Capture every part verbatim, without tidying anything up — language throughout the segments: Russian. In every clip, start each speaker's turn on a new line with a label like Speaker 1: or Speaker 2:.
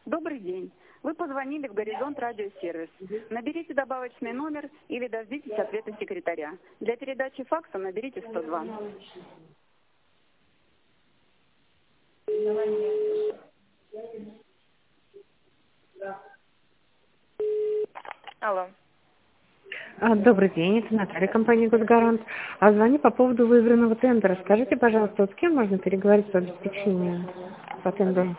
Speaker 1: Добрый день. Вы позвонили в Горизонт радиосервис. Наберите добавочный номер или дождитесь ответа секретаря. Для передачи факса наберите сто два. Алло.
Speaker 2: А, Добрый день, это Наталья, компания «Госгарант». А звоню по поводу выигранного тендера. Скажите, пожалуйста, вот с кем можно переговорить по обеспечению по тендеру?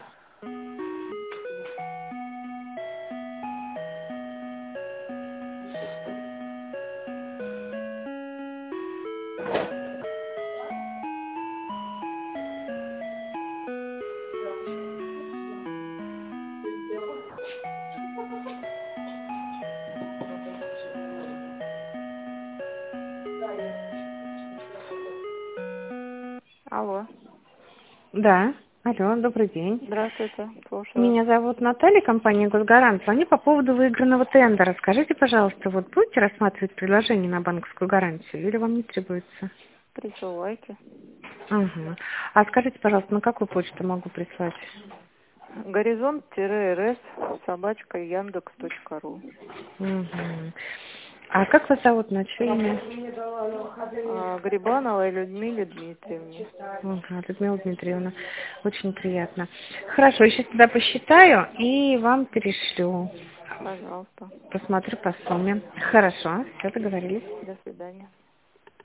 Speaker 1: Алло.
Speaker 2: Да. Алло, добрый день.
Speaker 1: Здравствуйте. Слушаю вас.
Speaker 2: Меня зовут Наталья, компания «Госгарант». Звоню по поводу выигранного тендера. Скажите, пожалуйста, вот будете рассматривать предложение на банковскую гарантию или вам не требуется?
Speaker 1: Присылайте.
Speaker 2: Угу. А скажите, пожалуйста, на какую почту могу прислать?
Speaker 1: Горизонт-РС собачка яндекс точка ру.
Speaker 2: Угу. А как вас зовут, на чье имя?
Speaker 1: А, Грибановой Людмиле Дмитриевне.
Speaker 2: Ага, Людмила Дмитриевна, очень приятно. Хорошо, сейчас тогда посчитаю и вам перешлю.
Speaker 1: Пожалуйста.
Speaker 2: Посмотрю по сумме. Хорошо, все, договорились.
Speaker 1: До свидания.